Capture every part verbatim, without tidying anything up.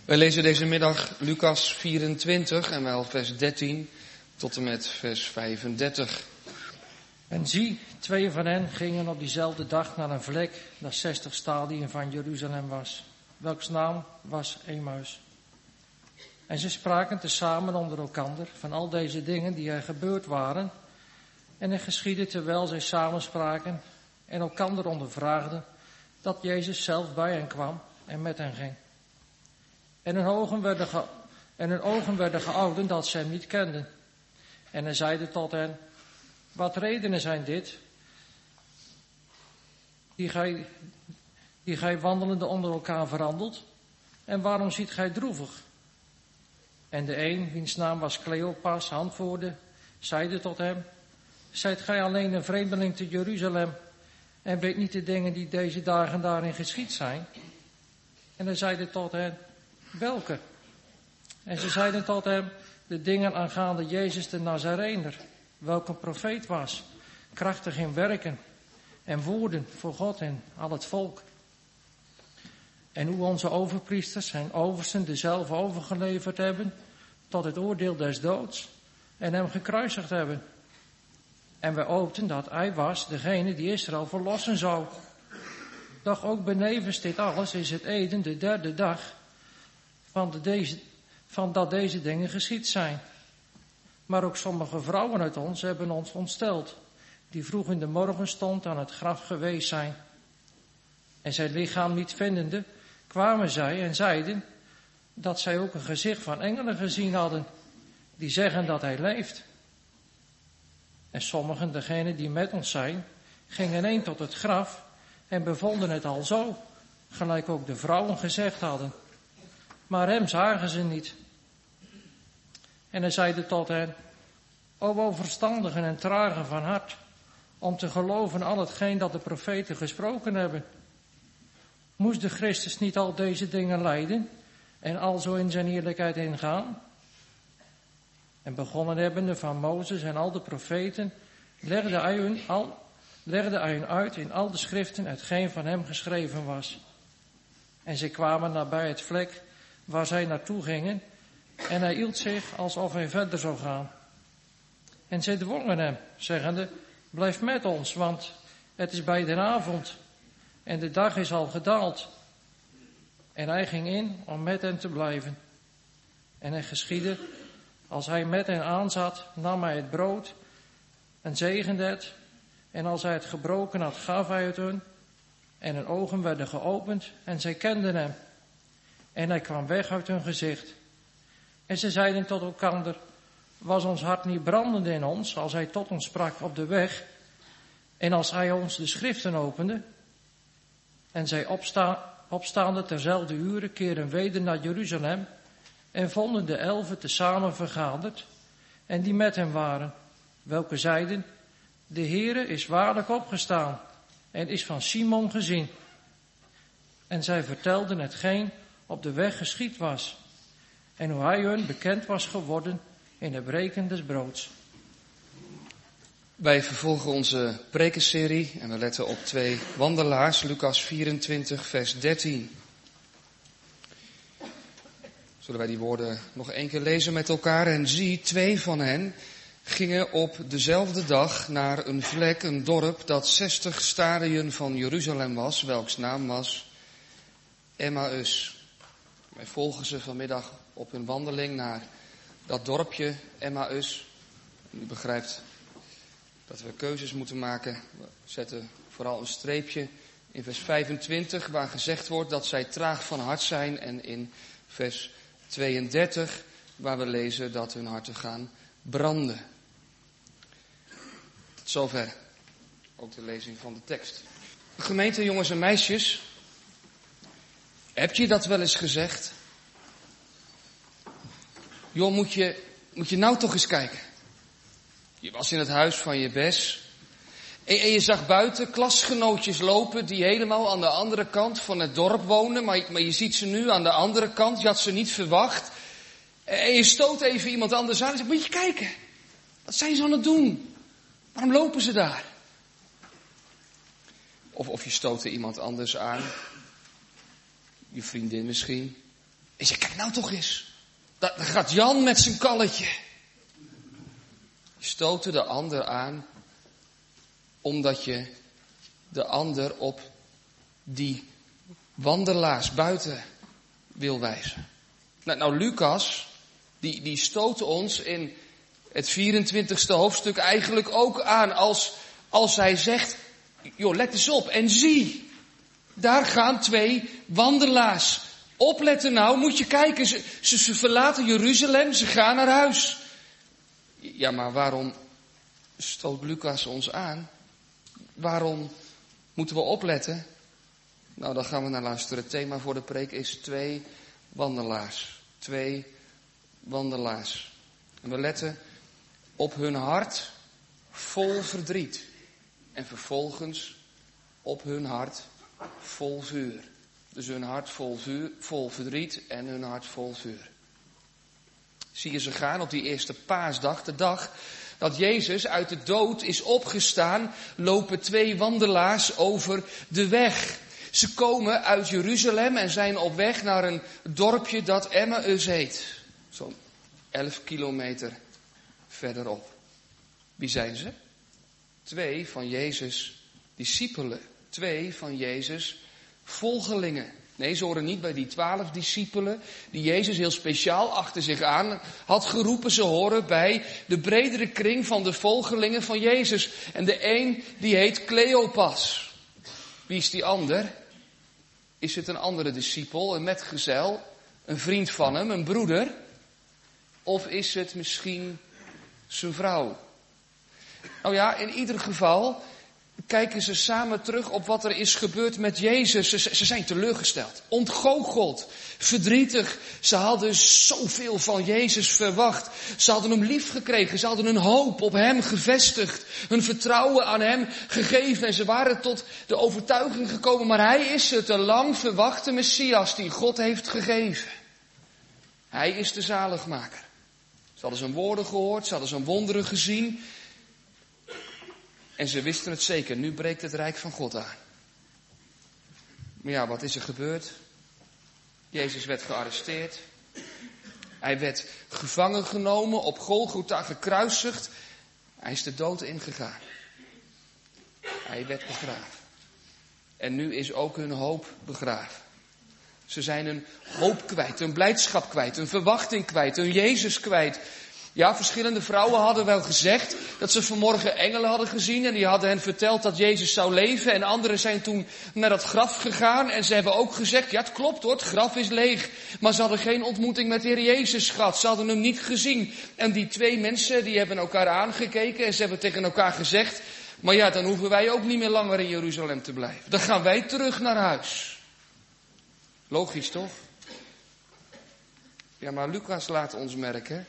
Wij lezen deze middag Lucas vierentwintig en wel vers dertien tot en met vers vijfendertig. En zie, twee van hen gingen op diezelfde dag naar een vlek dat zestig stadien van Jeruzalem was, welks naam was Emmaus. En ze spraken tezamen onder elkander van al deze dingen die er gebeurd waren. En het geschiedde terwijl zij samenspraken en elkander ondervraagden, dat Jezus zelf bij hen kwam en met hen ging. En hun ogen werden, ge- en hun ogen werden gehouden dat ze hem niet kenden. En hij zeide tot hen, wat redenen zijn dit, die gij, die gij wandelende onder elkaar verhandelt? En waarom ziet gij droevig? En de een, wiens naam was Cleopas, antwoordde, zeide tot hem, zijt gij alleen een vreemdeling te Jeruzalem en weet niet de dingen die deze dagen daarin geschied zijn? En hij zeide tot hen, welke? En ze zeiden tot hem, de dingen aangaande Jezus de Nazarener, welke een profeet was, krachtig in werken en woorden voor God en al het volk. En hoe onze overpriesters en oversten dezelfde overgeleverd hebben tot het oordeel des doods en hem gekruisigd hebben. En wij hoopten dat hij was degene die Israël verlossen zou. Doch ook benevens dit alles is het heden de derde dag van, de deze, van dat deze dingen geschied zijn. Maar ook sommige vrouwen uit ons hebben ons ontsteld, die vroeg in de morgenstond aan het graf geweest zijn. En zijn lichaam niet vindende, kwamen zij en zeiden dat zij ook een gezicht van engelen gezien hadden, die zeggen dat hij leeft. En sommigen, degenen die met ons zijn, gingen heen tot het graf en bevonden het al zo, gelijk ook de vrouwen gezegd hadden. Maar hem zagen ze niet. En hij zeide tot hen, o onverstandigen en tragen van hart, om te geloven al hetgeen dat de profeten gesproken hebben. Moest de Christus niet al deze dingen lijden en al zo in zijn heerlijkheid ingaan? En begonnen hebbende van Mozes en al de profeten, legde hij hun, al, legde hij hun uit in al de schriften hetgeen van hem geschreven was. En zij kwamen nabij het vlek waar zij naartoe gingen, en hij hield zich alsof hij verder zou gaan. En zij dwongen hem, zeggende, blijf met ons, want het is bij de avond en de dag is al gedaald. En hij ging in om met hen te blijven. En het geschiedde, als hij met hen aanzat, nam hij het brood en zegende het. En als hij het gebroken had, gaf hij het hun. En hun ogen werden geopend en zij kenden hem. En hij kwam weg uit hun gezicht. En ze zeiden tot elkander, was ons hart niet brandende in ons, als hij tot ons sprak op de weg, en als hij ons de schriften opende? En zij opsta, opstaande terzelfde uren keren weder naar Jeruzalem, en vonden de elfen tezamen vergaderd, en die met hem waren, welke zeiden, de Heere is waarlijk opgestaan, en is van Simon gezien. En zij vertelden hetgeen op de weg geschied was, en hoe hij hun bekend was geworden in het breken des broods. Wij vervolgen onze prekenserie en we letten op twee wandelaars, Lucas vierentwintig, vers dertien. Zullen wij die woorden nog één keer lezen met elkaar? En zie, twee van hen gingen op dezelfde dag naar een vlek, een dorp dat zestig stadien van Jeruzalem was, welks naam was Emmaus. Wij volgen ze vanmiddag op hun wandeling naar dat dorpje Emmaus. U begrijpt dat we keuzes moeten maken. We zetten vooral een streepje in vers vijfentwintig waar gezegd wordt dat zij traag van hart zijn. En in vers tweeëndertig waar we lezen dat hun harten gaan branden. Tot zover ook de lezing van de tekst. Gemeente, jongens en meisjes, heb je dat wel eens gezegd? Joh, moet je, moet je nou toch eens kijken. Je was in het huis van je bes. En, en je zag buiten klasgenootjes lopen die helemaal aan de andere kant van het dorp wonen. Maar, maar je ziet ze nu aan de andere kant. Je had ze niet verwacht. En je stoot even iemand anders aan en zegt, moet je kijken. Wat zijn ze aan het doen? Waarom lopen ze daar? Of, of je stootte iemand anders aan. Je vriendin misschien. En je kijk nou toch eens. Daar gaat Jan met zijn kalletje. Je stootte de ander aan, omdat je de ander op die wandelaars buiten wil wijzen. Nou, nou Lucas, die, die stoot ons in het vierentwintigste hoofdstuk eigenlijk ook aan als, als hij zegt, joh, let eens op en zie, daar gaan twee wandelaars. Opletten nou, moet je kijken, ze, ze, ze verlaten Jeruzalem, ze gaan naar huis. Ja, maar waarom stoot Lucas ons aan? Waarom moeten we opletten? Nou, dan gaan we naar luisteren. Het thema voor de preek is twee wandelaars. Twee wandelaars. En we letten op hun hart vol verdriet. En vervolgens op hun hart vol vuur. Dus hun hart vol vuur, vol verdriet en hun hart vol vuur. Zie je ze gaan op die eerste paasdag, de dag dat Jezus uit de dood is opgestaan, lopen twee wandelaars over de weg. Ze komen uit Jeruzalem en zijn op weg naar een dorpje dat Emmaus heet. Zo'n elf kilometer verderop. Wie zijn ze? Twee van Jezus' discipelen. Twee van Jezus' volgelingen. Nee, ze horen niet bij die twaalf discipelen die Jezus heel speciaal achter zich aan had geroepen. Ze horen bij de bredere kring van de volgelingen van Jezus. En de een die heet Cleopas. Wie is die ander? Is het een andere discipel, een metgezel, een vriend van hem, een broeder? Of is het misschien zijn vrouw? Nou ja, in ieder geval kijken ze samen terug op wat er is gebeurd met Jezus. Ze, ze zijn teleurgesteld, ontgoocheld, verdrietig. Ze hadden zoveel van Jezus verwacht. Ze hadden hem lief gekregen. Ze hadden hun hoop op hem gevestigd. Hun vertrouwen aan hem gegeven. En ze waren tot de overtuiging gekomen. Maar hij is het, de lang verwachte Messias die God heeft gegeven. Hij is de zaligmaker. Ze hadden zijn woorden gehoord. Ze hadden zijn wonderen gezien. En ze wisten het zeker, nu breekt het rijk van God aan. Maar ja, wat is er gebeurd? Jezus werd gearresteerd. Hij werd gevangen genomen, op Golgotha gekruisigd. Hij is de dood ingegaan. Hij werd begraven. En nu is ook hun hoop begraven. Ze zijn hun hoop kwijt, hun blijdschap kwijt, hun verwachting kwijt, hun Jezus kwijt. Ja, verschillende vrouwen hadden wel gezegd dat ze vanmorgen engelen hadden gezien en die hadden hen verteld dat Jezus zou leven. En anderen zijn toen naar dat graf gegaan en ze hebben ook gezegd, ja het klopt hoor, het graf is leeg. Maar ze hadden geen ontmoeting met de Heer Jezus gehad, ze hadden hem niet gezien. En die twee mensen die hebben elkaar aangekeken en ze hebben tegen elkaar gezegd, maar ja dan hoeven wij ook niet meer langer in Jeruzalem te blijven. Dan gaan wij terug naar huis. Logisch toch? Ja, maar Lucas laat ons merken,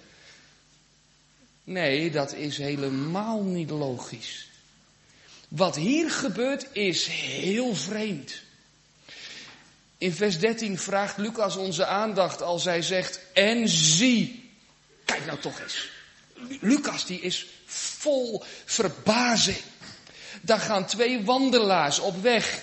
nee, dat is helemaal niet logisch. Wat hier gebeurt is heel vreemd. In vers dertien vraagt Lucas onze aandacht als hij zegt, en zie. Kijk nou toch eens. Lucas die is vol verbazing. Daar gaan twee wandelaars op weg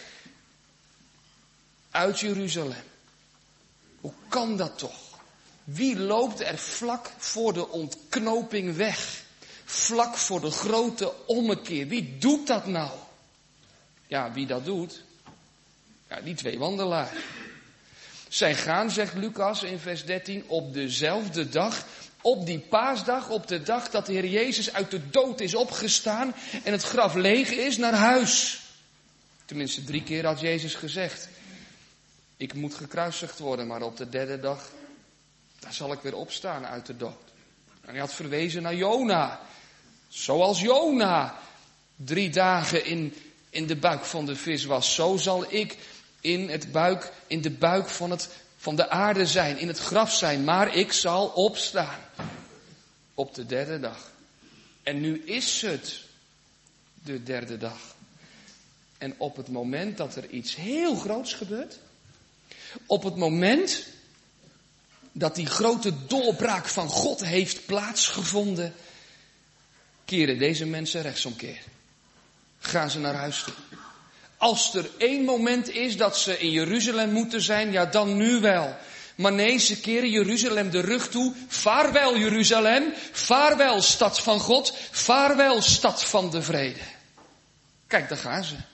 uit Jeruzalem. Hoe kan dat toch? Wie loopt er vlak voor de ontknoping weg? Vlak voor de grote ommekeer. Wie doet dat nou? Ja, wie dat doet? Ja, die twee wandelaars. Zij gaan, zegt Lucas in vers dertien, op dezelfde dag, op die paasdag, op de dag dat de Heer Jezus uit de dood is opgestaan en het graf leeg is, naar huis. Tenminste, drie keer had Jezus gezegd, ik moet gekruisigd worden, maar op de derde dag, daar zal ik weer opstaan uit de dood. En hij had verwezen naar Jona. Zoals Jona drie dagen in, in de buik van de vis was, zo zal ik in, het buik, in de buik van, het, van de aarde zijn, in het graf zijn. Maar ik zal opstaan op de derde dag. En nu is het de derde dag. En op het moment dat er iets heel groots gebeurt, op het moment dat die grote doorbraak van God heeft plaatsgevonden, keren deze mensen rechtsomkeer. Gaan ze naar huis toe. Als er één moment is dat ze in Jeruzalem moeten zijn, ja dan nu wel. Maar nee, ze keren Jeruzalem de rug toe. Vaarwel Jeruzalem, vaarwel stad van God, vaarwel stad van de vrede. Kijk, daar gaan ze.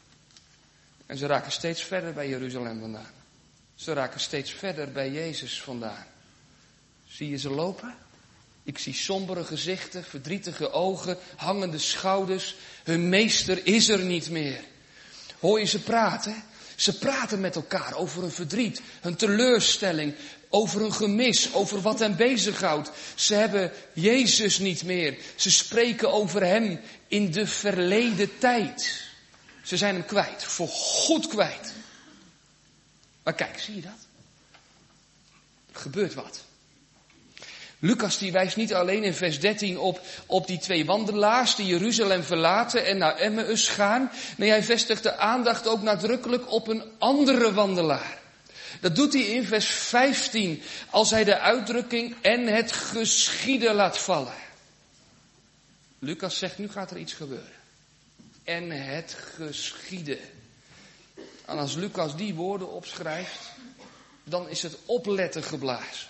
En ze raken steeds verder bij Jeruzalem vandaan. Ze raken steeds verder bij Jezus vandaan. Zie je ze lopen? Ik zie sombere gezichten, verdrietige ogen, hangende schouders. Hun meester is er niet meer. Hoor je ze praten? Ze praten met elkaar over hun verdriet, hun teleurstelling, over hun gemis, over wat hen bezighoudt. Ze hebben Jezus niet meer. Ze spreken over hem in de verleden tijd. Ze zijn hem kwijt, voor goed kwijt. Maar kijk, zie je dat? Er gebeurt wat. Lucas die wijst niet alleen in vers dertien op, op die twee wandelaars die Jeruzalem verlaten en naar Emmaus gaan. Nee, hij vestigt de aandacht ook nadrukkelijk op een andere wandelaar. Dat doet hij in vers vijftien, als hij de uitdrukking en het geschieden laat vallen. Lucas zegt, nu gaat er iets gebeuren. En het geschieden. En als Lucas die woorden opschrijft, dan is het opletten geblazen.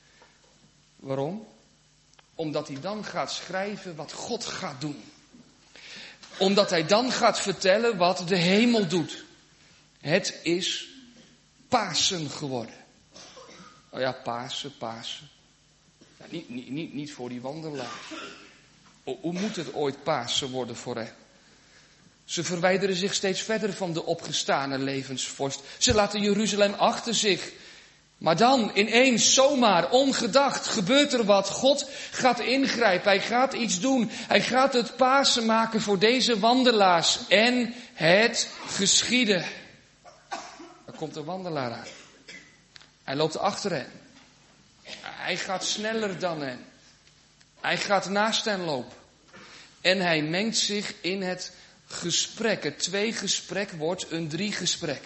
Waarom? Omdat hij dan gaat schrijven wat God gaat doen. Omdat hij dan gaat vertellen wat de hemel doet. Het is Pasen geworden. Oh ja, Pasen, Pasen. Ja, niet, niet, niet, niet voor die wandelaar. Hoe moet het ooit Pasen worden voor hem? Ze verwijderen zich steeds verder van de opgestane levensvorst. Ze laten Jeruzalem achter zich. Maar dan, ineens, zomaar, ongedacht, gebeurt er wat. God gaat ingrijpen, hij gaat iets doen. Hij gaat het Pasen maken voor deze wandelaars. En het geschieden. Er komt een wandelaar aan. Hij loopt achter hen. Hij gaat sneller dan hen. Hij gaat naast hen lopen. En hij mengt zich in het gesprek. Het twee-gesprek wordt een drie-gesprek.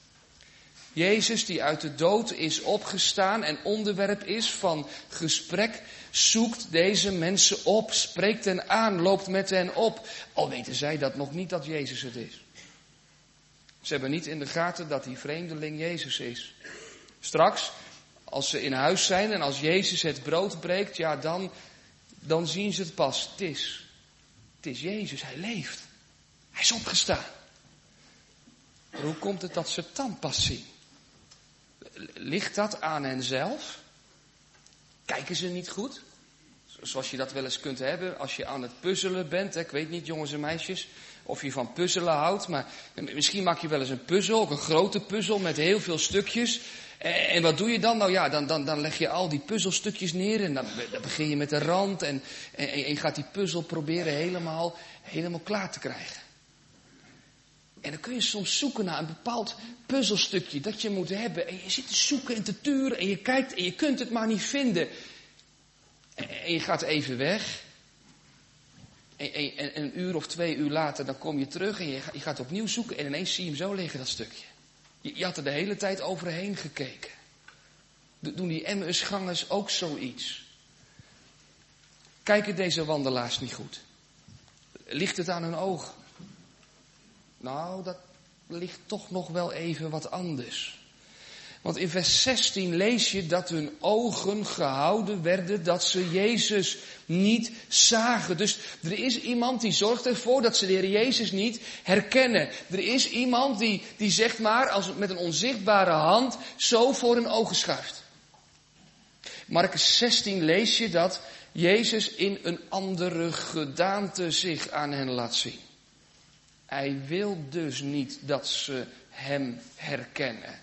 Jezus die uit de dood is opgestaan en onderwerp is van gesprek, zoekt deze mensen op, spreekt hen aan, loopt met hen op. Al weten zij dat nog niet dat Jezus het is. Ze hebben niet in de gaten dat die vreemdeling Jezus is. Straks, als ze in huis zijn en als Jezus het brood breekt, ja dan, dan zien ze het pas. Het is, het is Jezus, hij leeft. Hij is opgestaan. Maar hoe komt het dat ze het dan pas zien? Ligt dat aan henzelf? Kijken ze niet goed? Zoals je dat wel eens kunt hebben als je aan het puzzelen bent. Hè? Ik weet niet, jongens en meisjes, of je van puzzelen houdt. Maar misschien maak je wel eens een puzzel, ook een grote puzzel met heel veel stukjes. En wat doe je dan? Nou ja, dan, dan, dan leg je al die puzzelstukjes neer en dan, dan begin je met de rand. En, en, en je gaat die puzzel proberen helemaal, helemaal klaar te krijgen. En dan kun je soms zoeken naar een bepaald puzzelstukje dat je moet hebben. En je zit te zoeken en te turen en je kijkt en je kunt het maar niet vinden. En je gaat even weg. En, en, en een uur of twee uur later dan kom je terug en je, je gaat opnieuw zoeken. En ineens zie je hem zo liggen, dat stukje. Je, je had er de hele tijd overheen gekeken. Doen die Emmausgangers ook zoiets? Kijken deze wandelaars niet goed? Ligt het aan hun ogen? Nou, dat ligt toch nog wel even wat anders. Want in vers zestien lees je dat hun ogen gehouden werden, dat ze Jezus niet zagen. Dus er is iemand die zorgt ervoor dat ze de Heer Jezus niet herkennen. Er is iemand die, die zeg maar, als met een onzichtbare hand zo voor hun ogen schuift. Markus zestien lees je dat Jezus in een andere gedaante zich aan hen laat zien. Hij wil dus niet dat ze hem herkennen.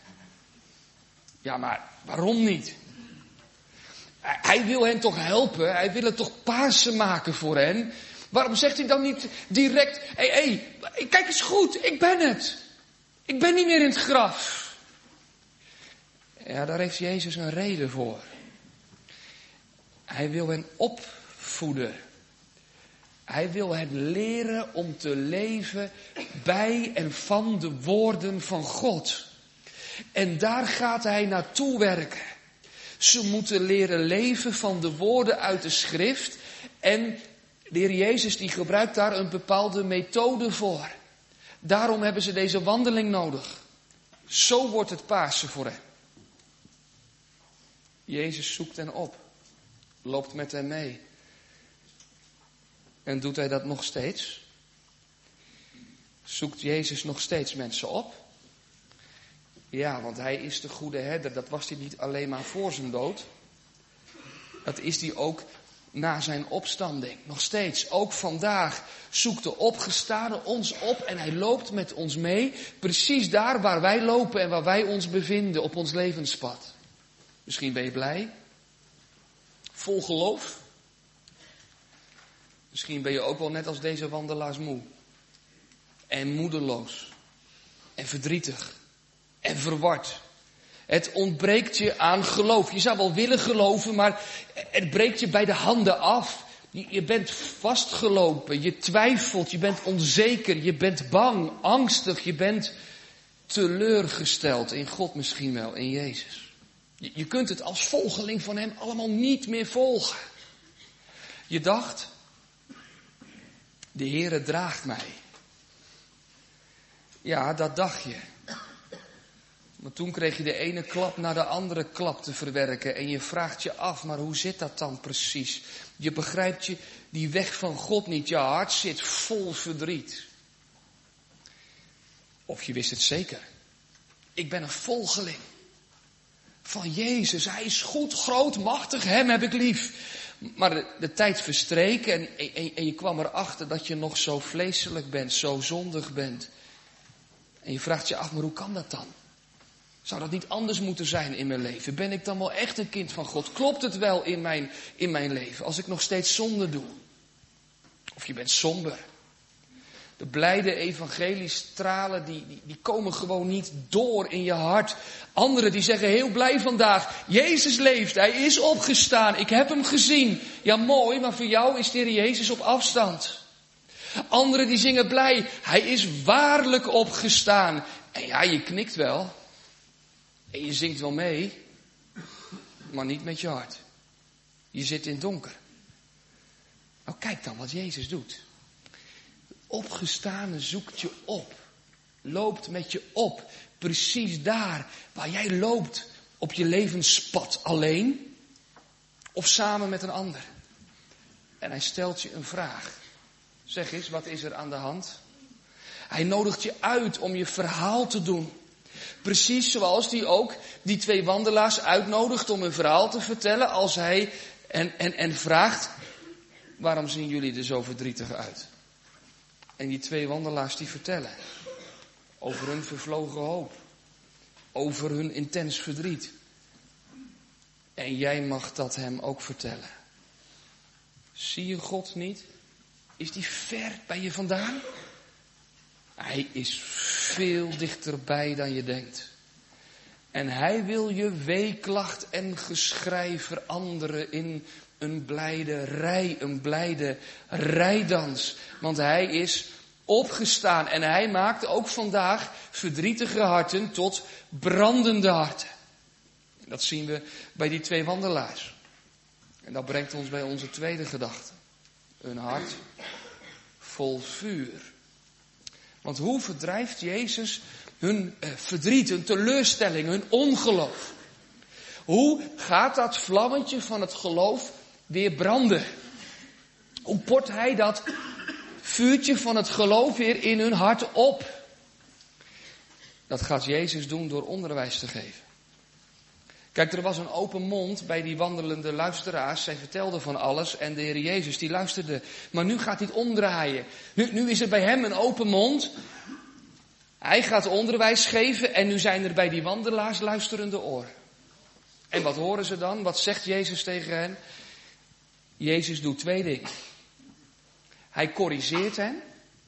Ja, maar waarom niet? Hij wil hen toch helpen? Hij wil het toch Pasen maken voor hen? Waarom zegt hij dan niet direct, hé, hey, hey, kijk eens goed, ik ben het. Ik ben niet meer in het graf. Ja, daar heeft Jezus een reden voor. Hij wil hen opvoeden. Hij wil hen leren om te leven bij en van de woorden van God. En daar gaat hij naartoe werken. Ze moeten leren leven van de woorden uit de schrift. En de Heer Jezus die gebruikt daar een bepaalde methode voor. Daarom hebben ze deze wandeling nodig. Zo wordt het Pasen voor hen. Jezus zoekt hen op. Loopt met hen mee. En doet hij dat nog steeds? Zoekt Jezus nog steeds mensen op? Ja, want hij is de goede herder. Dat was hij niet alleen maar voor zijn dood. Dat is hij ook na zijn opstanding. Nog steeds, ook vandaag, zoekt de opgestane ons op en hij loopt met ons mee. Precies daar waar wij lopen en waar wij ons bevinden op ons levenspad. Misschien ben je blij. Vol geloof. Misschien ben je ook wel net als deze wandelaars moe. En moedeloos. En verdrietig. En verward. Het ontbreekt je aan geloof. Je zou wel willen geloven, maar het breekt je bij de handen af. Je bent vastgelopen, je twijfelt, je bent onzeker, je bent bang, angstig, je bent teleurgesteld in God misschien wel, in Jezus. Je kunt het als volgeling van hem allemaal niet meer volgen. Je dacht, de Heere draagt mij. Ja, dat dacht je. Maar toen kreeg je de ene klap na de andere klap te verwerken. En je vraagt je af, maar hoe zit dat dan precies? Je begrijpt je die weg van God niet. Je hart zit vol verdriet. Of je wist het zeker. Ik ben een volgeling van Jezus. Hij is goed, groot, machtig. Hem heb ik lief. Maar de, de tijd verstreek en, en, en je kwam erachter dat je nog zo vleeselijk bent, zo zondig bent. En je vraagt je af, maar hoe kan dat dan? Zou dat niet anders moeten zijn in mijn leven? Ben ik dan wel echt een kind van God? Klopt het wel in mijn, in mijn leven als ik nog steeds zonde doe? Of je bent somber. De blijde evangeliestralen die, die, die komen gewoon niet door in je hart. Anderen die zeggen heel blij vandaag, Jezus leeft, hij is opgestaan, ik heb hem gezien. Ja mooi, maar voor jou is de Heer Jezus op afstand. Anderen die zingen blij, hij is waarlijk opgestaan. En ja, je knikt wel. En je zingt wel mee, maar niet met je hart. Je zit in het donker. Nou kijk dan wat Jezus doet. De opgestane zoekt je op. Loopt met je op. Precies daar waar jij loopt op je levenspad alleen. Of samen met een ander. En hij stelt je een vraag. Zeg eens, wat is er aan de hand? Hij nodigt je uit om je verhaal te doen. Precies zoals hij ook die twee wandelaars uitnodigt om een verhaal te vertellen. Als hij en, en, en vraagt, waarom zien jullie er zo verdrietig uit? En die twee wandelaars die vertellen. Over hun vervlogen hoop. Over hun intens verdriet. En jij mag dat hem ook vertellen. Zie je God niet? Is die ver bij je vandaan? Hij is veel dichterbij dan je denkt. En hij wil je weeklacht en geschrei veranderen in een blijde rij, een blijde rijdans. Want hij is opgestaan en hij maakt ook vandaag verdrietige harten tot brandende harten. Dat zien we bij die twee wandelaars. En dat brengt ons bij onze tweede gedachte. Een hart vol vuur. Want hoe verdrijft Jezus hun eh, verdriet, hun teleurstelling, hun ongeloof? Hoe gaat dat vlammetje van het geloof weer branden? Hoe port hij dat vuurtje van het geloof weer in hun hart op? Dat gaat Jezus doen door onderwijs te geven. Kijk, er was een open mond bij die wandelende luisteraars. Zij vertelden van alles en de Heer Jezus die luisterde. Maar nu gaat hij het omdraaien. Nu, nu is er bij hem een open mond. Hij gaat onderwijs geven en nu zijn er bij die wandelaars luisterende oren. En wat horen ze dan? Wat zegt Jezus tegen hen? Jezus doet twee dingen. Hij corrigeert hen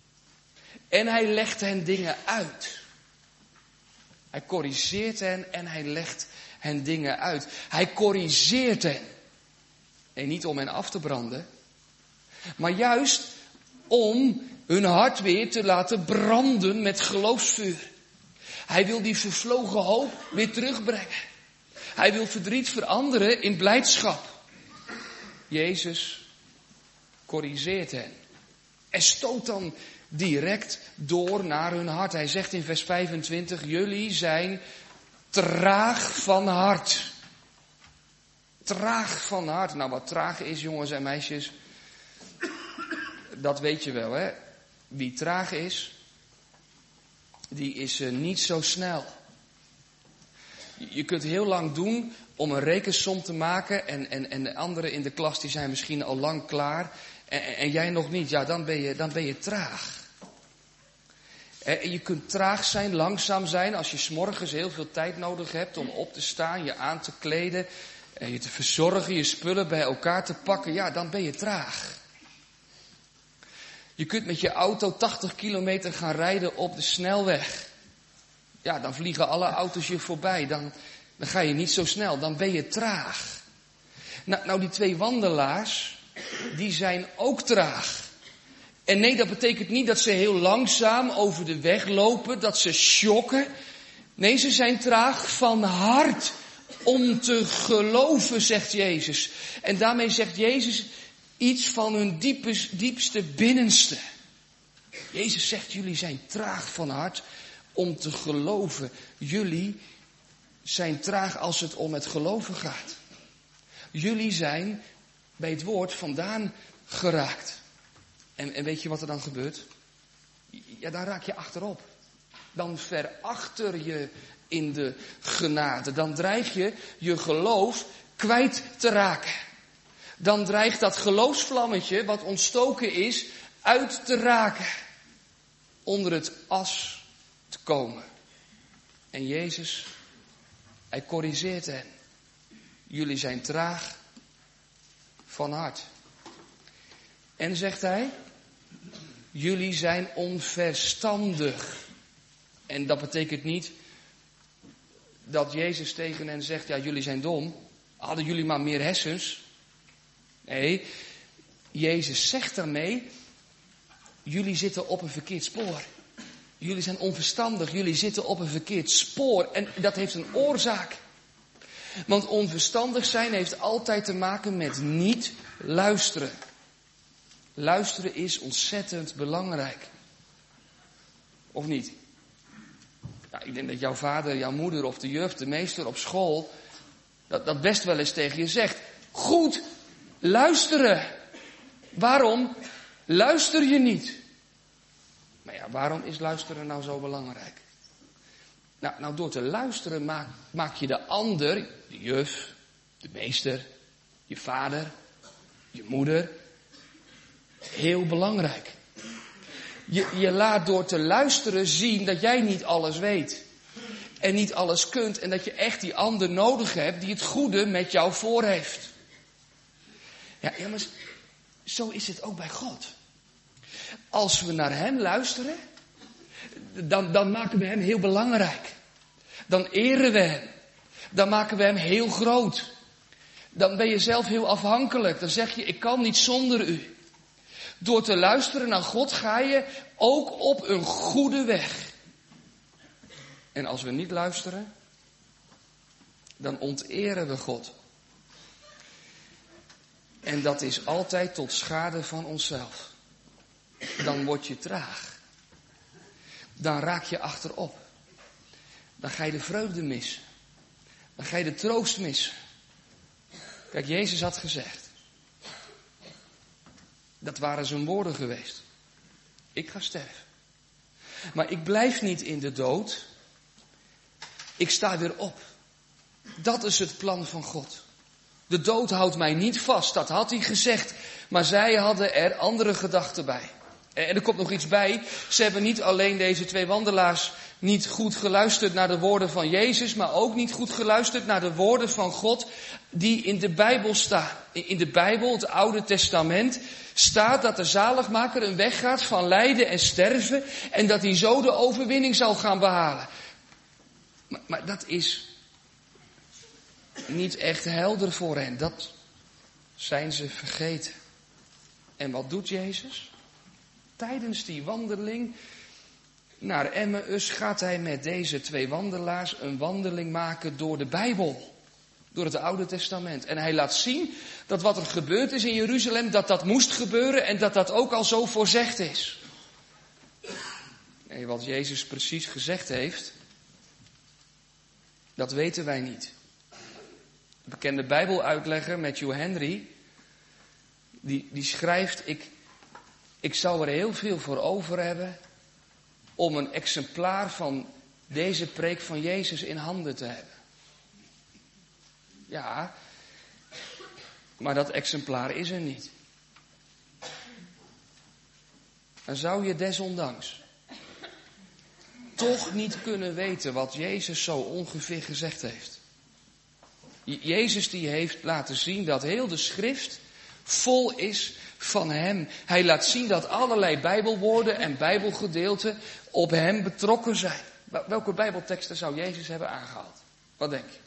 en hij legt hen dingen uit. Hij corrigeert hen en hij legt hen dingen uit. Hij corrigeert hen. En niet om hen af te branden, maar juist om hun hart weer te laten branden met geloofsvuur. Hij wil die vervlogen hoop weer terugbrengen. Hij wil verdriet veranderen in blijdschap. Jezus corrigeert hen. En stoot dan direct door naar hun hart. Hij zegt in vers vijfentwintig, jullie zijn traag van hart. traag van hart. Nou, wat traag is, jongens en meisjes, dat weet je wel, hè. Wie traag is, die is uh, niet zo snel. Je kunt heel lang doen om een rekensom te maken en, en, en de anderen in de klas die zijn misschien al lang klaar en, en jij nog niet. Ja, dan ben je, dan ben je traag. En je kunt traag zijn, langzaam zijn als je 's morgens heel veel tijd nodig hebt om op te staan, je aan te kleden, en je te verzorgen, je spullen bij elkaar te pakken. Ja, dan ben je traag. Je kunt met je auto tachtig kilometer gaan rijden op de snelweg. Ja, dan vliegen alle auto's je voorbij. Dan, dan ga je niet zo snel. Dan ben je traag. Nou, nou, die twee wandelaars, die zijn ook traag. En nee, dat betekent niet dat ze heel langzaam over de weg lopen, dat ze sjokken. Nee, ze zijn traag van hart om te geloven, zegt Jezus. En daarmee zegt Jezus iets van hun diepe, diepste binnenste. Jezus zegt, jullie zijn traag van hart om te geloven. Jullie zijn traag als het om het geloven gaat. Jullie zijn bij het woord vandaan geraakt. En, en weet je wat er dan gebeurt? Ja, dan raak je achterop. Dan verachter je in de genade. Dan dreig je je geloof kwijt te raken. Dan dreigt dat geloofsvlammetje wat ontstoken is uit te raken. Onder het as te komen. En Jezus, hij corrigeert hen. Jullie zijn traag van hart. En zegt hij, jullie zijn onverstandig. En dat betekent niet dat Jezus tegen hen zegt, ja, jullie zijn dom. Hadden jullie maar meer hersens. Nee, Jezus zegt daarmee, jullie zitten op een verkeerd spoor. Jullie zijn onverstandig, jullie zitten op een verkeerd spoor. En dat heeft een oorzaak. Want onverstandig zijn heeft altijd te maken met niet luisteren. Luisteren is ontzettend belangrijk. Of niet? Ja, ik denk dat jouw vader, jouw moeder of de juf, de meester op school dat, dat best wel eens tegen je zegt. Goed, luisteren. Waarom luister je niet? Maar ja, waarom is luisteren nou zo belangrijk? Nou, nou door te luisteren maak, maak je de ander, de juf, de meester, je vader, je moeder, heel belangrijk. Je, je laat door te luisteren zien dat jij niet alles weet. En niet alles kunt. En dat je echt die ander nodig hebt die het goede met jou voor heeft. Ja, ja, maar zo is het ook bij God. Als we naar hem luisteren, dan, dan maken we hem heel belangrijk. Dan eren we hem. Dan maken we hem heel groot. Dan ben je zelf heel afhankelijk. Dan zeg je, ik kan niet zonder u. Door te luisteren naar God ga je ook op een goede weg. En als we niet luisteren, dan onteren we God. En dat is altijd tot schade van onszelf. Dan word je traag. Dan raak je achterop. Dan ga je de vreugde missen. Dan ga je de troost missen. Kijk, Jezus had gezegd. Dat waren zijn woorden geweest. Ik ga sterven. Maar ik blijf niet in de dood. Ik sta weer op. Dat is het plan van God. De dood houdt mij niet vast, dat had hij gezegd. Maar zij hadden er andere gedachten bij. En er komt nog iets bij. Ze hebben niet alleen deze twee wandelaars niet goed geluisterd naar de woorden van Jezus, maar ook niet goed geluisterd naar de woorden van God die in de Bijbel staan. In de Bijbel, het Oude Testament, staat dat de zaligmaker een weg gaat van lijden en sterven en dat hij zo de overwinning zal gaan behalen. Maar, maar dat is niet echt helder voor hen. Dat zijn ze vergeten. En wat doet Jezus? Tijdens die wandeling naar Emmaus gaat hij met deze twee wandelaars een wandeling maken door de Bijbel. Door het Oude Testament. En hij laat zien dat wat er gebeurd is in Jeruzalem, dat dat moest gebeuren en dat dat ook al zo voorzegd is. En wat Jezus precies gezegd heeft, dat weten wij niet. De bekende Bijbeluitlegger Matthew Henry, die, die schrijft, ik, ik zou er heel veel voor over hebben om een exemplaar van deze preek van Jezus in handen te hebben. Ja, maar dat exemplaar is er niet. Dan zou je desondanks toch niet kunnen weten wat Jezus zo ongeveer gezegd heeft. Jezus die heeft laten zien dat heel de schrift vol is van hem. Hij laat zien dat allerlei Bijbelwoorden en Bijbelgedeelten op hem betrokken zijn. Welke Bijbelteksten zou Jezus hebben aangehaald? Wat denk je?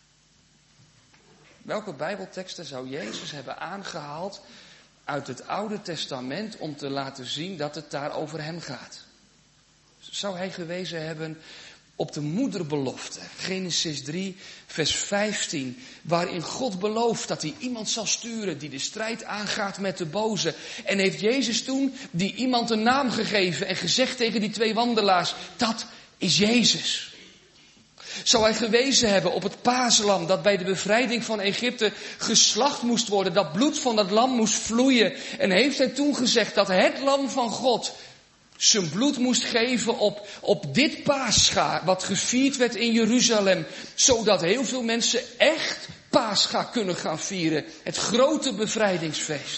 Welke Bijbelteksten zou Jezus hebben aangehaald uit het Oude Testament om te laten zien dat het daar over hem gaat? Zou hij gewezen hebben op de moederbelofte, Genesis drie, vers vijftien, waarin God belooft dat hij iemand zal sturen die de strijd aangaat met de boze. En heeft Jezus toen die iemand een naam gegeven en gezegd tegen die twee wandelaars, dat is Jezus. Zou hij gewezen hebben op het paaslam dat bij de bevrijding van Egypte geslacht moest worden, dat bloed van dat lam moest vloeien. En heeft hij toen gezegd dat het lam van God zijn bloed moest geven op, op dit Pascha, wat gevierd werd in Jeruzalem, zodat heel veel mensen echt Pascha kunnen gaan vieren. Het grote bevrijdingsfeest.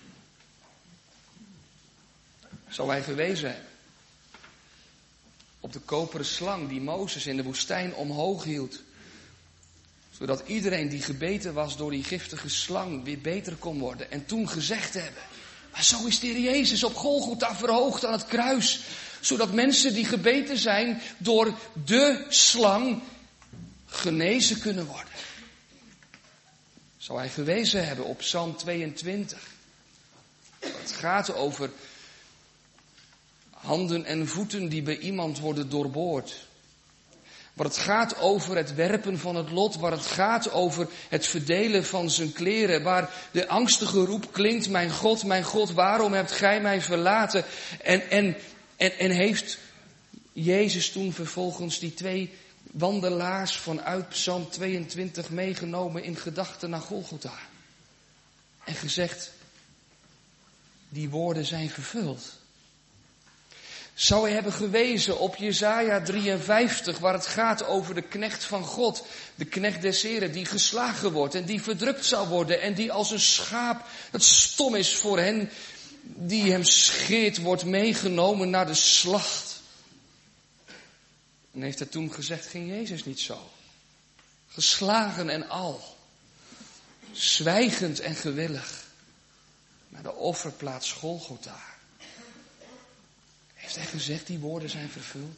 Zou hij gewezen hebben op de koperen slang die Mozes in de woestijn omhoog hield, zodat iedereen die gebeten was door die giftige slang weer beter kon worden. En toen gezegd hebben, maar zo is de Heer Jezus op Golgotha verhoogd aan het kruis, zodat mensen die gebeten zijn door de slang genezen kunnen worden. Zou hij gewezen hebben op Psalm tweeëntwintig. Het gaat over handen en voeten die bij iemand worden doorboord. Waar het gaat over het werpen van het lot. Waar het gaat over het verdelen van zijn kleren. Waar de angstige roep klinkt, mijn God, mijn God, waarom hebt gij mij verlaten? En, en, en, en heeft Jezus toen vervolgens die twee wandelaars vanuit Psalm tweeëntwintig meegenomen in gedachten naar Golgotha. En gezegd, die woorden zijn vervuld. Zou hij hebben gewezen op Jesaja drieënvijftig, waar het gaat over de knecht van God, de knecht des Heren, die geslagen wordt en die verdrukt zal worden en die als een schaap, dat stom is voor hen die hem scheert, wordt meegenomen naar de slacht. En heeft hij toen gezegd, ging Jezus niet zo? Geslagen en al, zwijgend en gewillig, naar de offerplaats Golgotha. Heeft hij gezegd, die woorden zijn vervuld?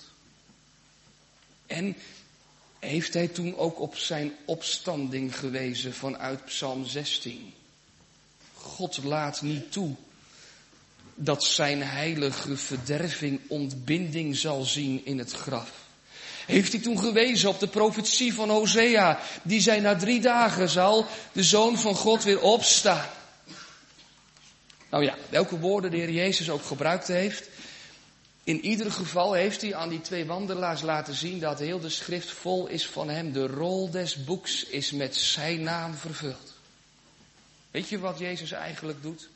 En heeft hij toen ook op zijn opstanding gewezen vanuit Psalm zestien? God laat niet toe dat zijn heilige verderving ontbinding zal zien in het graf. Heeft hij toen gewezen op de profetie van Hosea, die zei, na drie dagen zal de Zoon van God weer opstaan. Nou ja, welke woorden de Heer Jezus ook gebruikt heeft, in ieder geval heeft hij aan die twee wandelaars laten zien dat heel de schrift vol is van hem. De rol des boeks is met zijn naam vervuld. Weet je wat Jezus eigenlijk doet?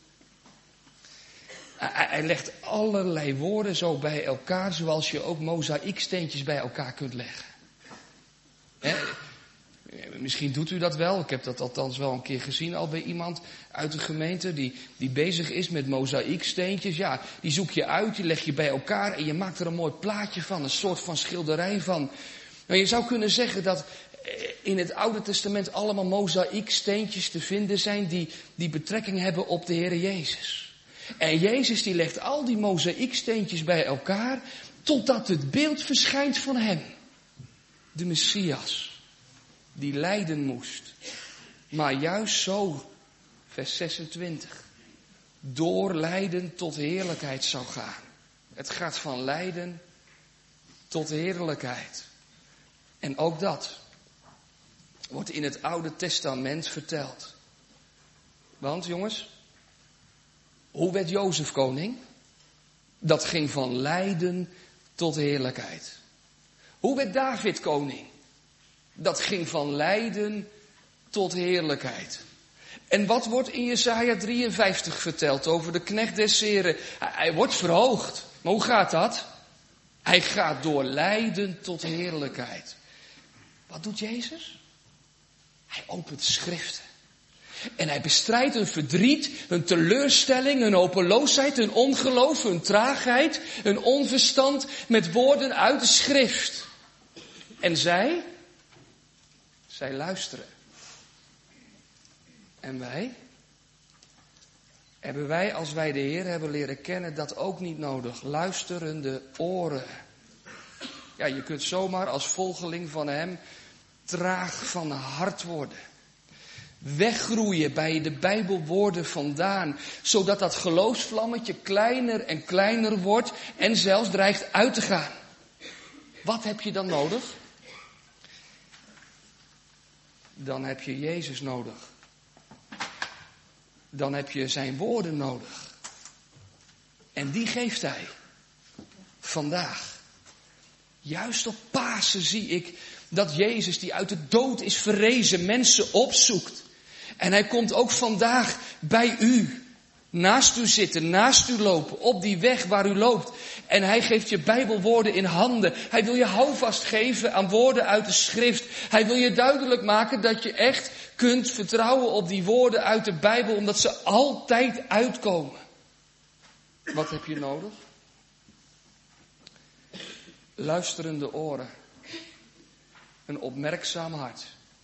Hij, hij legt allerlei woorden zo bij elkaar, zoals je ook mozaïeksteentjes bij elkaar kunt leggen. He, misschien doet u dat wel. Ik heb dat althans wel een keer gezien al bij iemand uit de gemeente die, die bezig is met mozaïeksteentjes. Ja, die zoek je uit, die leg je bij elkaar en je maakt er een mooi plaatje van, een soort van schilderij van. Nou, je zou kunnen zeggen dat in het Oude Testament allemaal mozaïeksteentjes te vinden zijn die, die betrekking hebben op de Heer Jezus. En Jezus die legt al die mozaïeksteentjes bij elkaar totdat het beeld verschijnt van hem. De Messias. Die lijden moest. Maar juist zo, vers zesentwintig, door lijden tot heerlijkheid zou gaan. Het gaat van lijden tot heerlijkheid. En ook dat wordt in het Oude Testament verteld. Want jongens, hoe werd Jozef koning? Dat ging van lijden tot heerlijkheid. Hoe werd David koning? Dat ging van lijden tot heerlijkheid. En wat wordt in Jesaja drieënvijftig verteld over de knecht des Heren? Hij, hij wordt verhoogd. Maar hoe gaat dat? Hij gaat door lijden tot heerlijkheid. Wat doet Jezus? Hij opent schriften. En hij bestrijdt hun verdriet, hun teleurstelling, hun hopeloosheid, hun ongeloof, hun traagheid, hun onverstand met woorden uit de schrift. En zij, zij luisteren. En wij? Hebben wij, als wij de Heer hebben leren kennen, dat ook niet nodig? Luisterende oren. Ja, je kunt zomaar als volgeling van hem traag van hart worden. Weggroeien bij de Bijbelwoorden vandaan, zodat dat geloofsvlammetje kleiner en kleiner wordt en zelfs dreigt uit te gaan. Wat heb je dan nodig? Dan heb je Jezus nodig. Dan heb je zijn woorden nodig. En die geeft hij vandaag. Juist op Pasen zie ik dat Jezus, die uit de dood is verrezen, mensen opzoekt. En hij komt ook vandaag bij u, naast u zitten, naast u lopen, op die weg waar u loopt. En hij geeft je Bijbelwoorden in handen. Hij wil je houvast geven aan woorden uit de schrift. Hij wil je duidelijk maken dat je echt kunt vertrouwen op die woorden uit de Bijbel, omdat ze altijd uitkomen. Wat heb je nodig? Luisterende oren. Een opmerkzaam hart.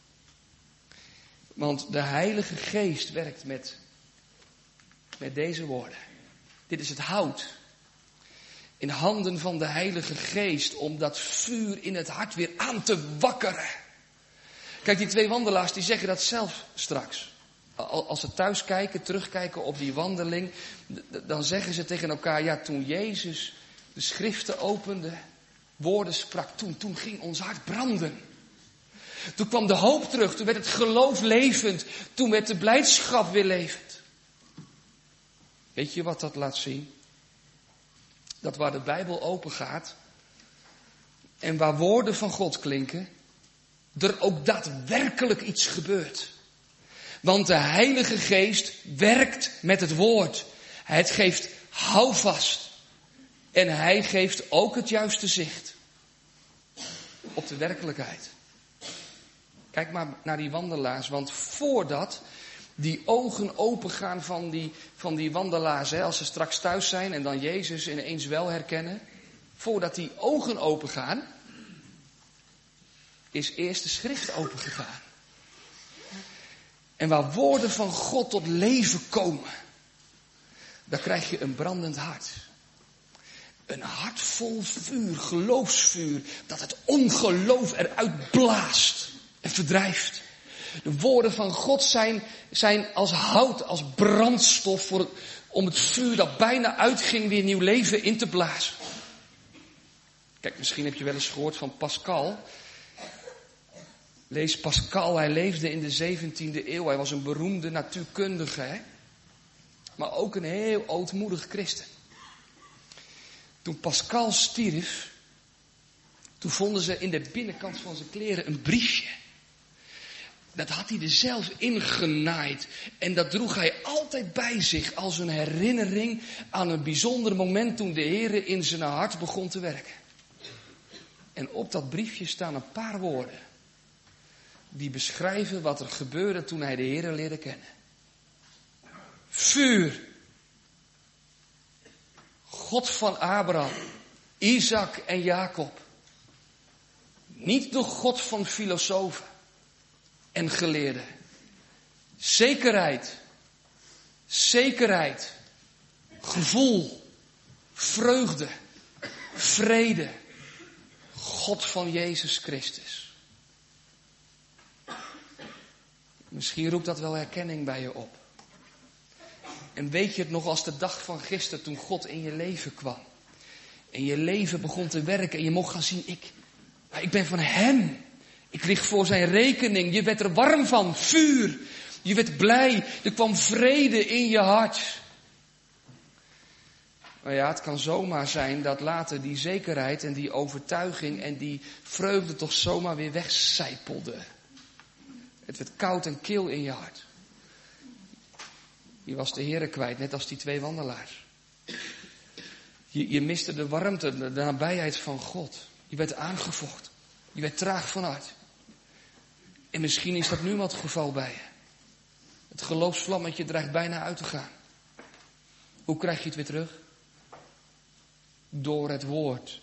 Want de Heilige Geest werkt met, met deze woorden. Dit is het hout in handen van de Heilige Geest om dat vuur in het hart weer aan te wakkeren. Kijk, die twee wandelaars die zeggen dat zelf straks. Als ze thuis kijken, terugkijken op die wandeling, dan zeggen ze tegen elkaar, ja, toen Jezus de schriften opende, woorden sprak, toen, toen ging ons hart branden. Toen kwam de hoop terug, toen werd het geloof levend, toen werd de blijdschap weer levend. Weet je wat dat laat zien? Dat waar de Bijbel open gaat en waar woorden van God klinken, er ook daadwerkelijk iets gebeurt. Want de Heilige Geest werkt met het woord. Het geeft houvast. En hij geeft ook het juiste zicht op de werkelijkheid. Kijk maar naar die wandelaars, want voordat die ogen opengaan van die, van die wandelaars, hè, als ze straks thuis zijn en dan Jezus ineens wel herkennen, voordat die ogen opengaan, is eerst de schrift opengegaan. En waar woorden van God tot leven komen, dan krijg je een brandend hart. Een hart vol vuur, geloofsvuur, dat het ongeloof eruit blaast en verdrijft. De woorden van God zijn, zijn als hout, als brandstof voor het, om het vuur dat bijna uitging weer nieuw leven in te blazen. Kijk, misschien heb je wel eens gehoord van Pascal. Lees Pascal, hij leefde in de zeventiende eeuw. Hij was een beroemde natuurkundige, hè? Maar ook een heel ootmoedig christen. Toen Pascal stierf, toen vonden ze in de binnenkant van zijn kleren een briefje. Dat had hij er zelf ingenaaid. En dat droeg hij altijd bij zich als een herinnering aan een bijzonder moment toen de Heer in zijn hart begon te werken. En op dat briefje staan een paar woorden. Die beschrijven wat er gebeurde toen hij de Heer leerde kennen. Vuur. God van Abraham, Isaac en Jacob. Niet de God van filosofen en geleerden. Zekerheid. Zekerheid. Gevoel. Vreugde. Vrede. God van Jezus Christus. Misschien roept dat wel herkenning bij je op. En weet je het nog als de dag van gisteren toen God in je leven kwam. En je leven begon te werken en je mocht gaan zien, ik, ik ben van hem. Ik lig voor zijn rekening. Je werd er warm van, vuur. Je werd blij. Er kwam vrede in je hart. Maar ja, het kan zomaar zijn dat later die zekerheid en die overtuiging en die vreugde toch zomaar weer wegcijpelde. Het werd koud en kil in je hart. Je was de Heere kwijt, net als die twee wandelaars. Je, je miste de warmte, de nabijheid van God. Je werd aangevochten. Je werd traag van hart. En misschien is dat nu wel het geval bij je. Het geloofsvlammetje dreigt bijna uit te gaan. Hoe krijg je het weer terug? Door het woord.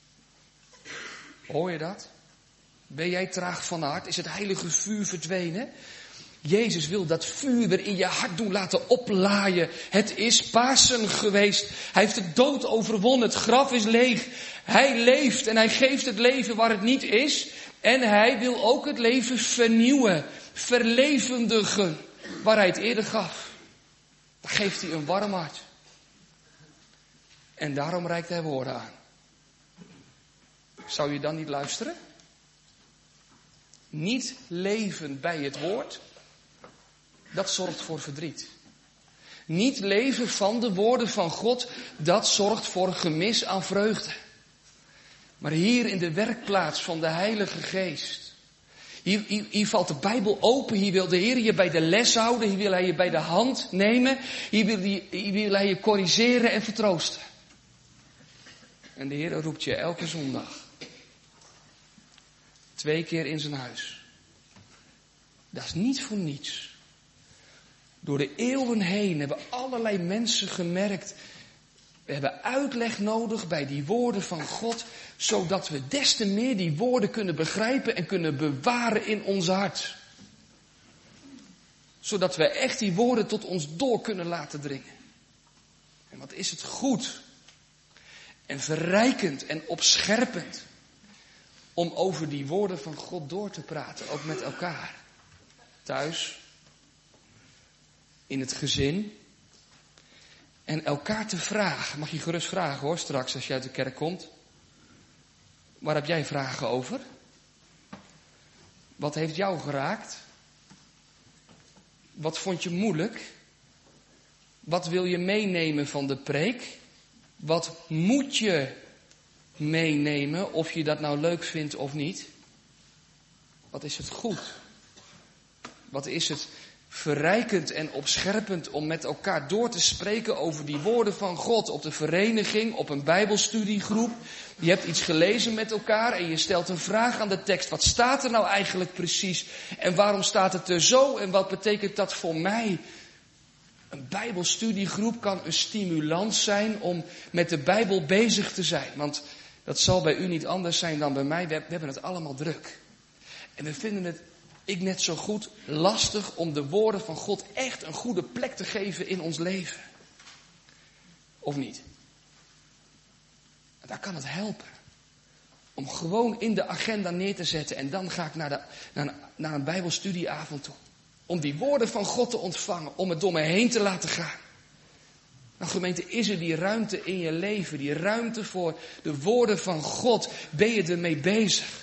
Hoor je dat? Ben jij traag van hart? Is het heilige vuur verdwenen? Jezus wil dat vuur weer in je hart doen laten oplaaien. Het is Pasen geweest. Hij heeft de dood overwonnen. Het graf is leeg. Hij leeft en hij geeft het leven waar het niet is. En hij wil ook het leven vernieuwen. Verlevendigen. Waar hij het eerder gaf. Dan geeft hij een warm hart. En daarom reikt hij woorden aan. Zou je dan niet luisteren? Niet leven bij het woord, dat zorgt voor verdriet. Niet leven van de woorden van God, dat zorgt voor gemis aan vreugde. Maar hier in de werkplaats van de Heilige Geest, hier, hier, hier valt de Bijbel open, hier wil de Heer je bij de les houden, hier wil hij je bij de hand nemen, hier wil hij, hier wil hij je corrigeren en vertroosten. En de Heer roept je elke zondag. Twee keer in zijn huis. Dat is niet voor niets. Door de eeuwen heen hebben allerlei mensen gemerkt. We hebben uitleg nodig bij die woorden van God. Zodat we des te meer die woorden kunnen begrijpen en kunnen bewaren in ons hart. Zodat we echt die woorden tot ons door kunnen laten dringen. En wat is het goed. En verrijkend en opscherpend. Om over die woorden van God door te praten, ook met elkaar. Thuis, in het gezin. En elkaar te vragen, mag je gerust vragen hoor, straks als je uit de kerk komt. Waar heb jij vragen over? Wat heeft jou geraakt? Wat vond je moeilijk? Wat wil je meenemen van de preek? Wat moet je meenemen, of je dat nou leuk vindt of niet? Wat is het goed? Wat is het verrijkend en opscherpend om met elkaar door te spreken over die woorden van God op de vereniging, op een bijbelstudiegroep. Je hebt iets gelezen met elkaar en je stelt een vraag aan de tekst. Wat staat er nou eigenlijk precies? En waarom staat het er zo? En wat betekent dat voor mij? Een bijbelstudiegroep kan een stimulans zijn om met de Bijbel bezig te zijn. Want dat zal bij u niet anders zijn dan bij mij. We hebben het allemaal druk. En we vinden het, ik net zo goed, lastig om de woorden van God echt een goede plek te geven in ons leven. Of niet? Daar kan het helpen. Om gewoon in de agenda neer te zetten. En dan ga ik naar, de, naar, naar een bijbelstudieavond toe. Om die woorden van God te ontvangen. Om het door me heen te laten gaan. Nou gemeente, is er die ruimte in je leven? Die ruimte voor de woorden van God. Ben je ermee bezig?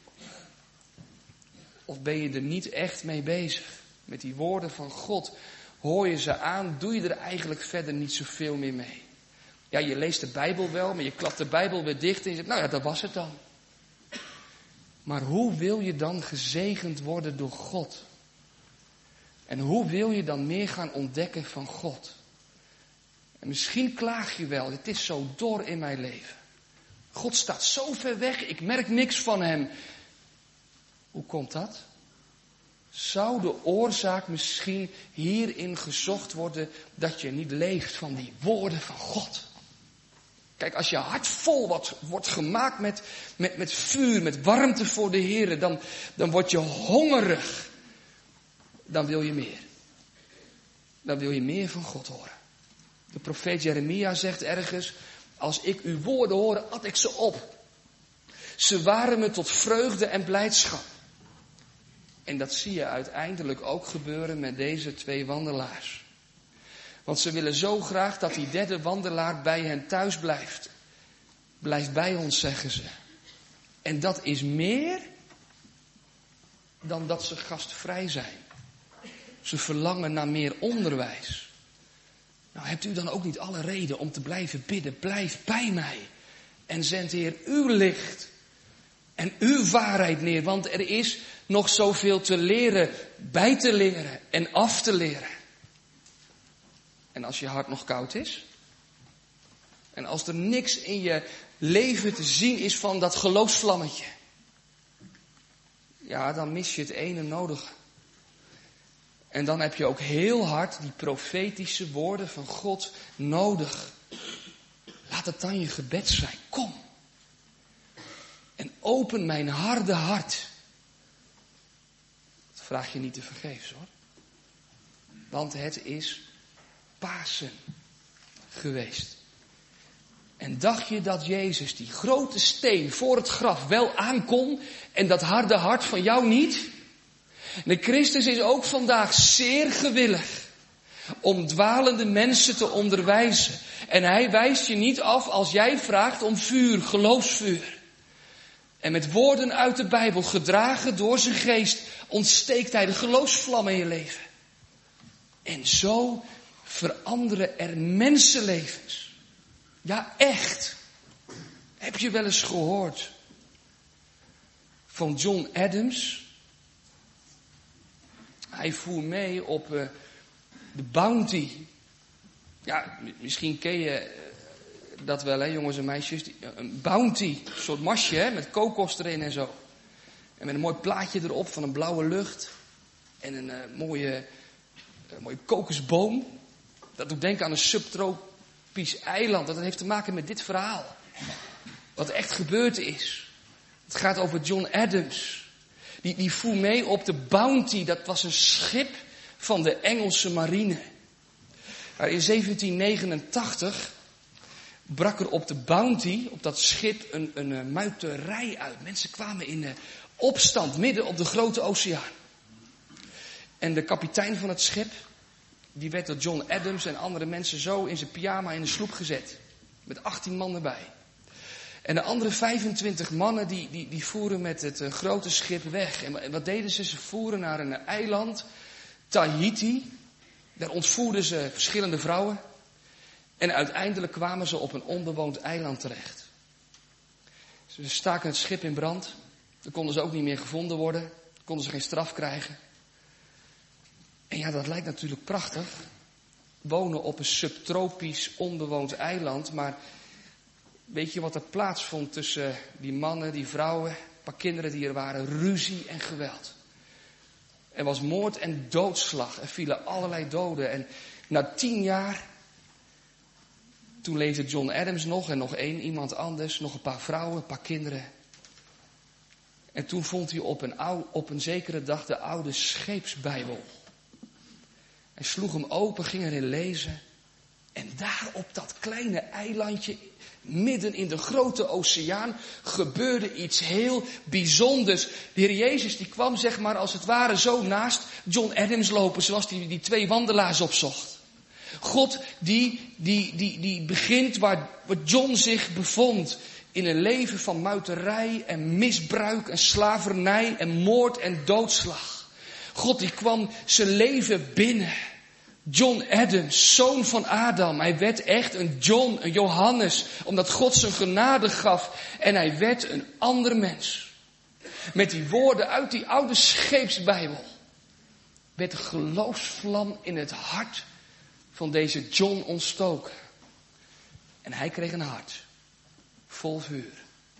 Of ben je er niet echt mee bezig? Met die woorden van God. Hoor je ze aan? Doe je er eigenlijk verder niet zoveel meer mee? Ja, je leest de Bijbel wel, maar je klapt de Bijbel weer dicht en je zegt, nou ja, dat was het dan. Maar hoe wil je dan gezegend worden door God? En hoe wil je dan meer gaan ontdekken van God? En misschien klaag je wel, het is zo dor in mijn leven. God staat zo ver weg, ik merk niks van hem. Hoe komt dat? Zou de oorzaak misschien hierin gezocht worden dat je niet leeft van die woorden van God? Kijk, als je hart vol wordt, wordt gemaakt met, met, met vuur, met warmte voor de Heer, dan, dan word je hongerig. Dan wil je meer. Dan wil je meer van God horen. De profeet Jeremia zegt ergens, als ik uw woorden hoorde, at ik ze op. Ze waren me tot vreugde en blijdschap. En dat zie je uiteindelijk ook gebeuren met deze twee wandelaars. Want ze willen zo graag dat die derde wandelaar bij hen thuis blijft. Blijf bij ons, zeggen ze. En dat is meer dan dat ze gastvrij zijn. Ze verlangen naar meer onderwijs. Nou, hebt u dan ook niet alle reden om te blijven bidden? Blijf bij mij. En zend Heer uw licht. en uw waarheid neer. Want er is nog zoveel te leren, bij te leren en af te leren. En als je hart nog koud is, en als er niks in je leven te zien is van dat geloofsvlammetje, ja, dan mis je het ene nodige. En dan heb je ook heel hard die profetische woorden van God nodig. Laat het dan je gebed zijn. Kom. En open mijn harde hart. Dat vraag je niet te vergeefs hoor. Want het is Pasen geweest. En dacht je dat Jezus die grote steen voor het graf wel aankon en dat harde hart van jou niet? De Christus is ook vandaag zeer gewillig om dwalende mensen te onderwijzen. En hij wijst je niet af als jij vraagt om vuur, geloofsvuur. En met woorden uit de Bijbel, gedragen door zijn geest, ontsteekt hij de geloofsvlam in je leven. En zo veranderen er mensenlevens. Ja, echt. Heb je wel eens gehoord van John Adams? Hij voer mee op uh, de Bounty. Ja, misschien ken je uh, dat wel, hè, jongens en meisjes. Die, uh, een Bounty, een soort masje, hè, met kokos erin en zo. En met een mooi plaatje erop van een blauwe lucht. En een uh, mooie, uh, mooie kokosboom. Dat doet denken aan een subtropisch eiland. Dat heeft te maken met dit verhaal. Wat echt gebeurd is. Het gaat over John Adams. Die, die voer mee op de Bounty. Dat was een schip van de Engelse marine. Maar in zeventien negenentachtig brak er op de Bounty, op dat schip, een, een, een muiterij uit. Mensen kwamen in uh, opstand midden op de grote oceaan. En de kapitein van het schip, die werd door John Adams en andere mensen zo in zijn pyjama in de sloep gezet. Met achttien man erbij. En de andere vijfentwintig mannen die, die, die voeren met het uh, grote schip weg. En, en wat deden ze? Ze voeren naar een eiland, Tahiti. Daar ontvoerden ze verschillende vrouwen. En uiteindelijk kwamen ze op een onbewoond eiland terecht. Ze staken het schip in brand. Dan konden ze ook niet meer gevonden worden. Dan konden ze geen straf krijgen. En ja, dat lijkt natuurlijk prachtig. Wonen op een subtropisch onbewoond eiland. Maar weet je wat er plaatsvond tussen die mannen, die vrouwen, een paar kinderen die er waren? Ruzie en geweld. Er was moord en doodslag. Er vielen allerlei doden. En na tien jaar, toen leefde John Adams nog en nog één iemand anders. Nog een paar vrouwen, een paar kinderen. En toen vond hij op een, oude, op een zekere dag de oude scheepsbijbel. Hij sloeg hem open, ging erin lezen. En daar op dat kleine eilandje, midden in de grote oceaan, gebeurde iets heel bijzonders. De Heer Jezus die kwam zeg maar als het ware zo naast John Adams lopen, zoals hij die twee wandelaars opzocht. God die, die, die, die begint waar, waar John zich bevond. In een leven van muiterij en misbruik en slavernij en moord en doodslag. God die kwam zijn leven binnen. John Adams, zoon van Adam. Hij werd echt een John, een Johannes. Omdat God zijn genade gaf. En hij werd een ander mens. Met die woorden uit die oude scheepsbijbel. Werd de geloofsvlam in het hart van deze John ontstoken. En hij kreeg een hart. Vol vuur.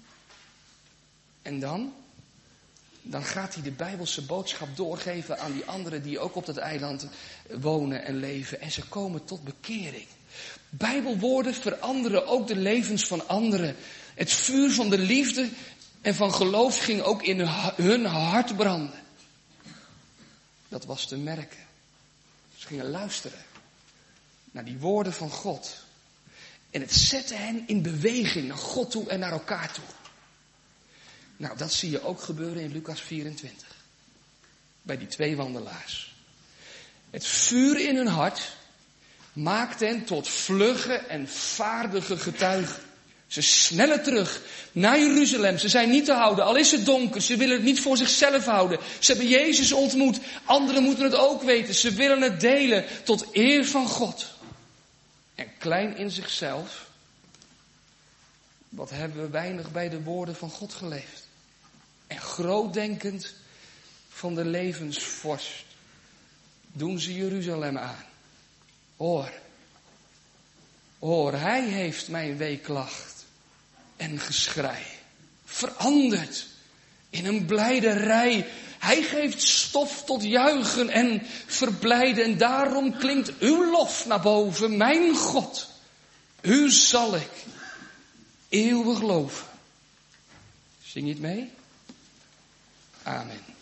En dan? Dan gaat hij de Bijbelse boodschap doorgeven aan die anderen die ook op dat eiland wonen en leven. En ze komen tot bekering. Bijbelwoorden veranderen ook de levens van anderen. Het vuur van de liefde en van geloof ging ook in hun hart branden. Dat was te merken. Ze gingen luisteren naar die woorden van God. En het zette hen in beweging naar God toe en naar elkaar toe. Nou, dat zie je ook gebeuren in Lucas vierentwintig. Bij die twee wandelaars. Het vuur in hun hart maakt hen tot vlugge en vaardige getuigen. Ze snellen terug naar Jeruzalem. Ze zijn niet te houden, al is het donker. Ze willen het niet voor zichzelf houden. Ze hebben Jezus ontmoet. Anderen moeten het ook weten. Ze willen het delen tot eer van God. En klein in zichzelf. Wat hebben we weinig bij de woorden van God geleefd. En grootdenkend van de levensvorst doen ze Jeruzalem aan. Hoor, hoor, hij heeft mijn weeklacht en geschrei veranderd in een blijderij. Hij geeft stof tot juichen en verblijden. En daarom klinkt uw lof naar boven, mijn God. U zal ik eeuwig loven. Zing je het mee? Amen.